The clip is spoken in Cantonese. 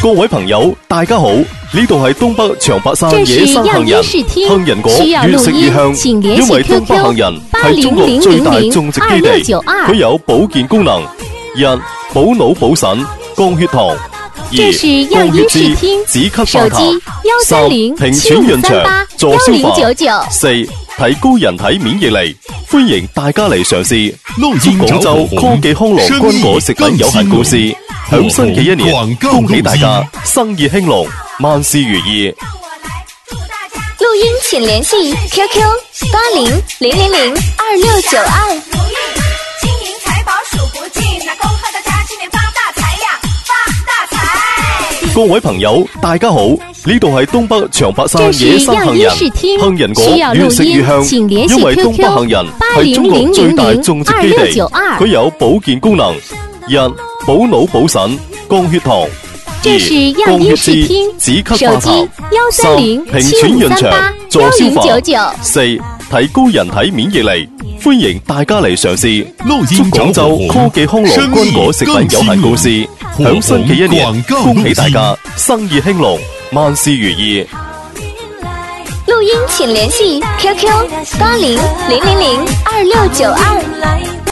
各位朋友，大家好，呢度係東北長白山野生杏仁，杏仁果越食越香，因為東北杏仁係中國最大種植基地，佢有保健功能：一、補腦補腎、降血糖；二、降血脂、止咳化痰；三、平喘潤腸、助消化；四、提高人體免疫力。歡迎大家嚟嘗試。祝廣州科技康樂軍果食品有限公司響新嘅一年，恭喜大家生意興隆，萬事如意。 錄音請聯繫 QQ 8000026992。 金銀財寶數不盡，那恭賀大家今年發大財呀，發大財！ 各位朋友，大家好，呢度係東北長白山野生杏仁，杏仁果越食越香，因為東北杏仁係中國最大種植基地，佢有保健功能：一、補腦補腎、降血糖；二、降血脂、止咳化痰；三、平喘潤腸、助消化；四、提高人體免疫力。歡迎大家嚟嘗試。祝廣州科技康樂軍果食品有限公司響新嘅一年，恭喜大家生意興隆，萬事如意。 錄音請聯繫 QQ8000026992。